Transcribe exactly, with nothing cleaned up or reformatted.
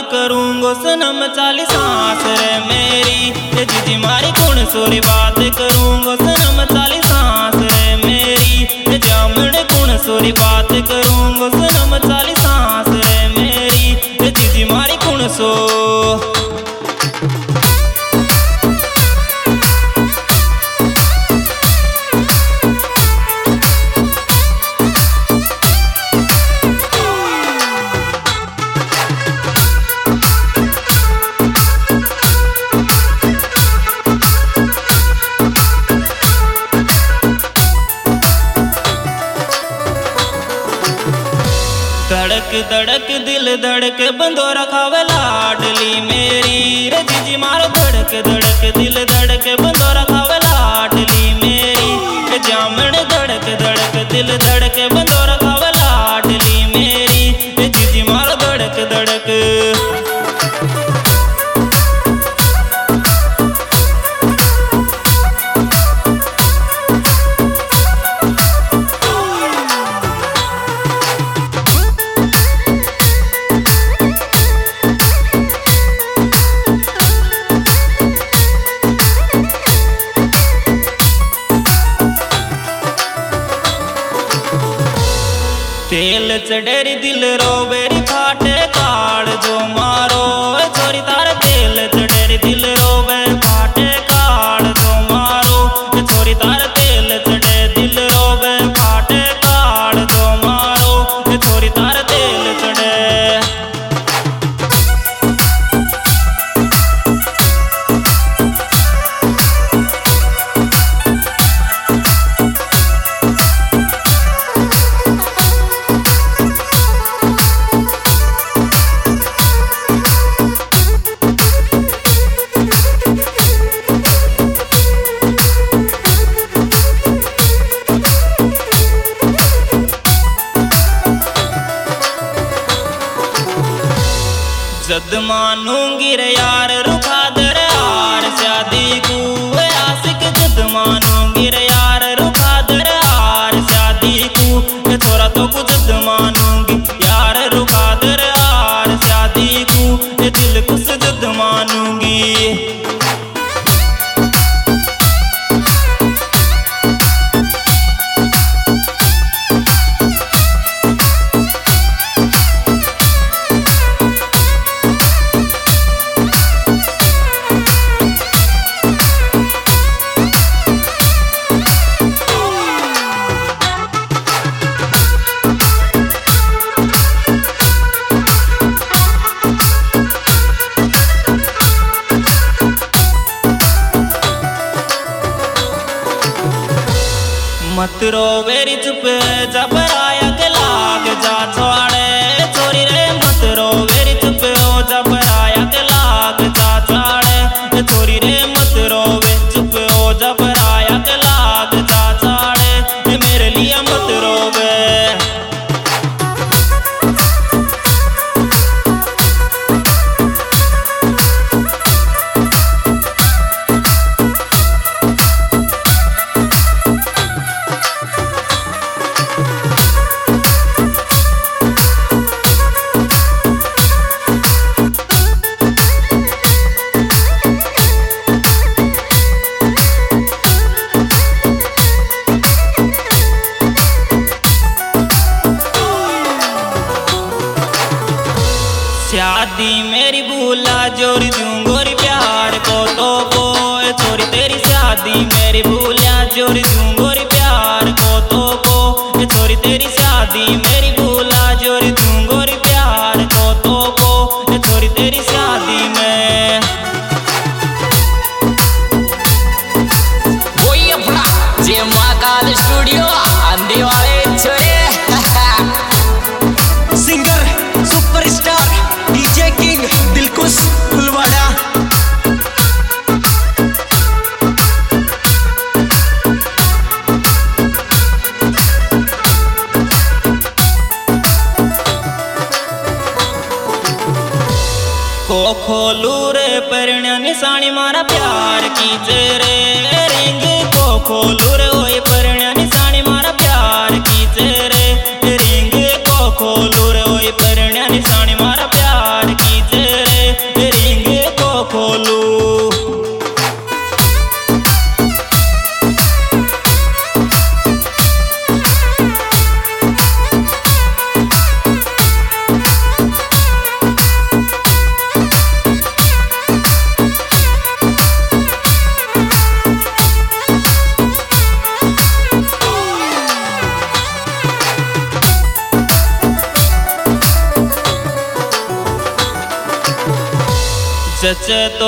करूंगो सनम चाली सांस रे मेरी, ये जीजी मारी कौन सोरी बात करूंगो सनम चाली सांस रे मेरी, ये जामण कौन सोरी बात करूंगो सनम चाली सांस रे मेरी, ये जीजी मारी कौन सो। धड़क धड़क दिल धड़क बंदो रखावे लाडली मेरी, रे जीजी मारो धड़क धड़क दिल धड़क बंदो रखावे लाडली मेरी, रे जामण धड़क धड़क दिल धड़क बंदो रखावे लाडली मेरी, रे जीजी मारो धड़क धड़क। तेल चढ़ेरी दिल रोबेरी फाटे काड़ जो मारो, छोरी तार तेल चढ़ेरी दिल रोबे फाटे काड़ जो मारो, छोरी तार तेल चढ़े दिल रोबे फाटे काड़ जो मारो, छोरी तार तेल चढ़े। जद मानूंगी रे यार रुखा दर आर शादी को, आशिक जद मानूंगी रे यार रुखा दर आर शादी को, थोड़ा तो कुछ जद मानूंगी यार रुखा दर आर शादी को, दिल कुछ जद मानूंगी। मत रो वेरी चुप जबराया के लाग जा छाड़े, छोरी रे मत रो वेरी चुप ओ जबराया के लाग जा छाड़े, छोरी रे मत रो वे चुप ओ जबराया के लाग जा छाड़े, मेरे लिए मत रोवे। शादी मेरी भूला जोरी दूंगोरी प्यार को तो वो, छोरी तेरी शादी मेरी भूला जोरी दूंगोरी प्यार को तो वो, छोरी तेरी शादी मेरी भूला जोरी दूंगोरी प्यार को तो वो, छोरी तेरी शादी में। वही अपना जे महाकाल स्टूडियो आंधी वाले छोरे singer superstar DJ king Dilkush Phulwara. को खोलू रे परिण्य निशानी मारा प्यार की चेरे रिंग, को खोलू रे ओए परिण्य निशानी मारा प्यार की चेरे रिंग, को खोलू रे ओए परिण्य निशानी मारा प्यार की चेरे। चचे तो